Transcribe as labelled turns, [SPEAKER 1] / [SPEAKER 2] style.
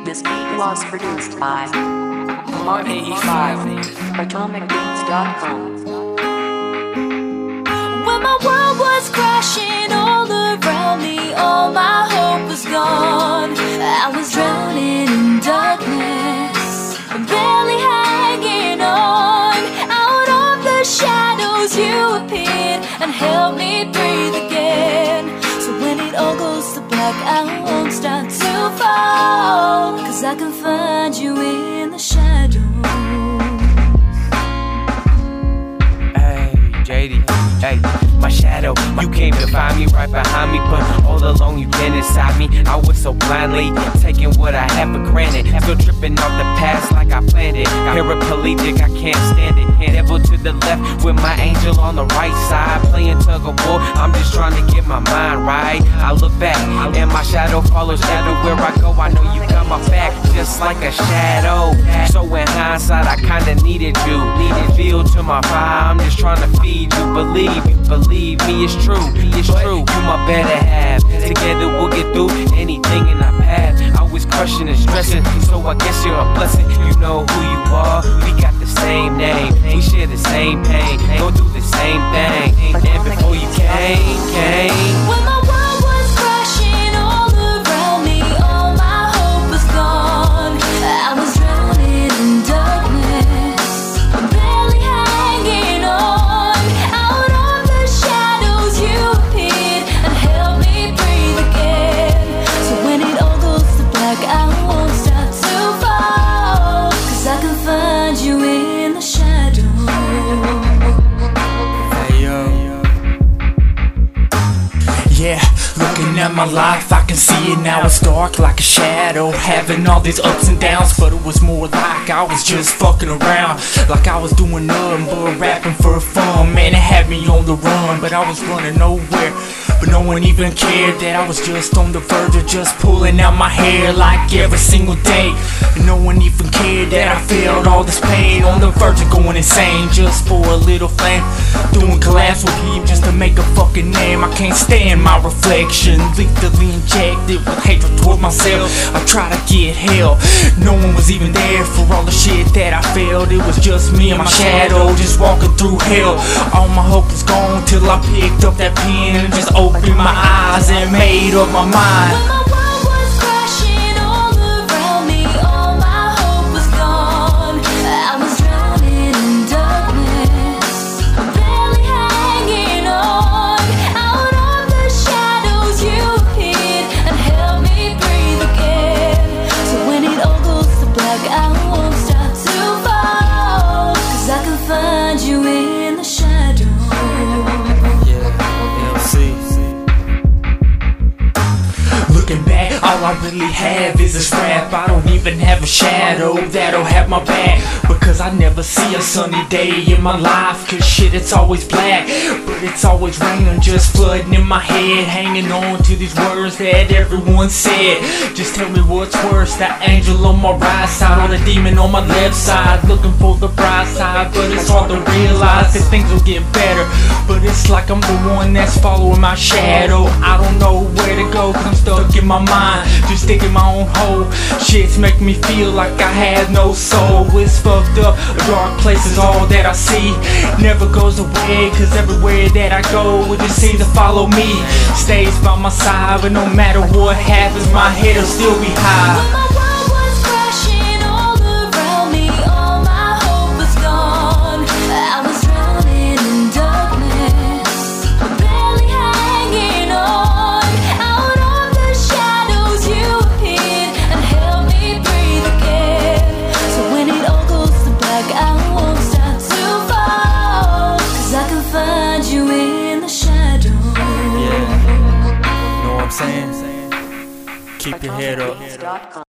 [SPEAKER 1] This beat was produced by Mark 85, AtomicBeats.com.
[SPEAKER 2] When my world was crashing all around me, all my hope was gone. I was drowning in darkness, barely hanging on. Out of the shadows you appeared and helped me breathe again. So when it all goes to black, I won't start to fall, 'cause I can find you in the shadows.
[SPEAKER 3] Hey, JD, hey, my shadow, you came to find me right behind me, but all along you've been inside me. I was so blindly taking what I had for granted, still tripping off the past like I planned it. Paraplegic, I can't stand it. Devil to the left with my angel on the right side, playing tug of war. I'm just trying to get my mind right. I look back and my shadow follows everywhere I go. I know you got my back just like a shadow. So in hindsight, I kinda needed you. Feel to my fire, I'm just trying to feed you. Believe me, it's true. You my better half. Together we'll get through anything in our path. I was crushing and stressing, so I guess you're a blessing. You know who you are. We got the same name. We share the same pain. Go through the same thing. And before you came.
[SPEAKER 2] When my world was crashing all around me, all my hope was gone. I was drowning in darkness, barely hanging on. Out of the shadows you appeared and helped me breathe again. So when it all goes to black, I won't start to fall, 'cause I can find you in the shadows.
[SPEAKER 4] Yeah, looking at my life, I can see it now. It's dark like a shadow, having all these ups and downs. But it was more like I was just fucking around, like I was doing nothing but rapping for fun. Man, it had me on the run, but I was running nowhere. But no one even cared that I was just on the verge of just pulling out my hair like every single day. And no one even cared that I felt all this pain, on the verge of going insane just for a little flame. Doing collabs with him just to make a fucking name. I can't stand my reflection, lethally injected with hatred toward myself. I try to get help, no one was even there for all the shit that I felt. It was just me and my shadow just walking through hell. All my hope was gone till I picked up that pen and just opened my eyes and made up my mind.
[SPEAKER 2] When my world was crashing all around me, all my hope was gone. I was drowning in darkness, barely hanging on. Out of the shadows you appeared and helped me breathe again. So when it all goes to black, I won't start to fall, 'cause I can find you in the shadows.
[SPEAKER 4] Looking back, all I really have is this rap. I don't even have a shadow that'll have my back, because I never see a sunny day in my life. 'Cause shit, it's always black, but it's always raining, just flooding in my head. Hanging on to these words that everyone said. Just tell me what's worse, that angel on my right side or the demon on my left side. Looking for the bright side, but it's hard to realize that things will get better. But it's like I'm the one that's following my shadow. I don't know where to go, 'cause I'm stuck in my mind, just digging my own hole. Shit's making me feel like I have no soul. It's fucked up, a dark place is all that I see. Never goes away, 'cause everywhere that I go, it just seems to follow me. Stays by my side, but no matter what happens, my head will still be high.
[SPEAKER 2] When my world was crashing all around me, all my hope was gone. I was drowning in darkness, barely hanging on. Out of the shadows you appeared and helped me breathe again. So when it all goes to black, I won't start to fall, 'cause I can find you in the shadows.
[SPEAKER 3] Yeah, know what I'm saying? Keep your head up.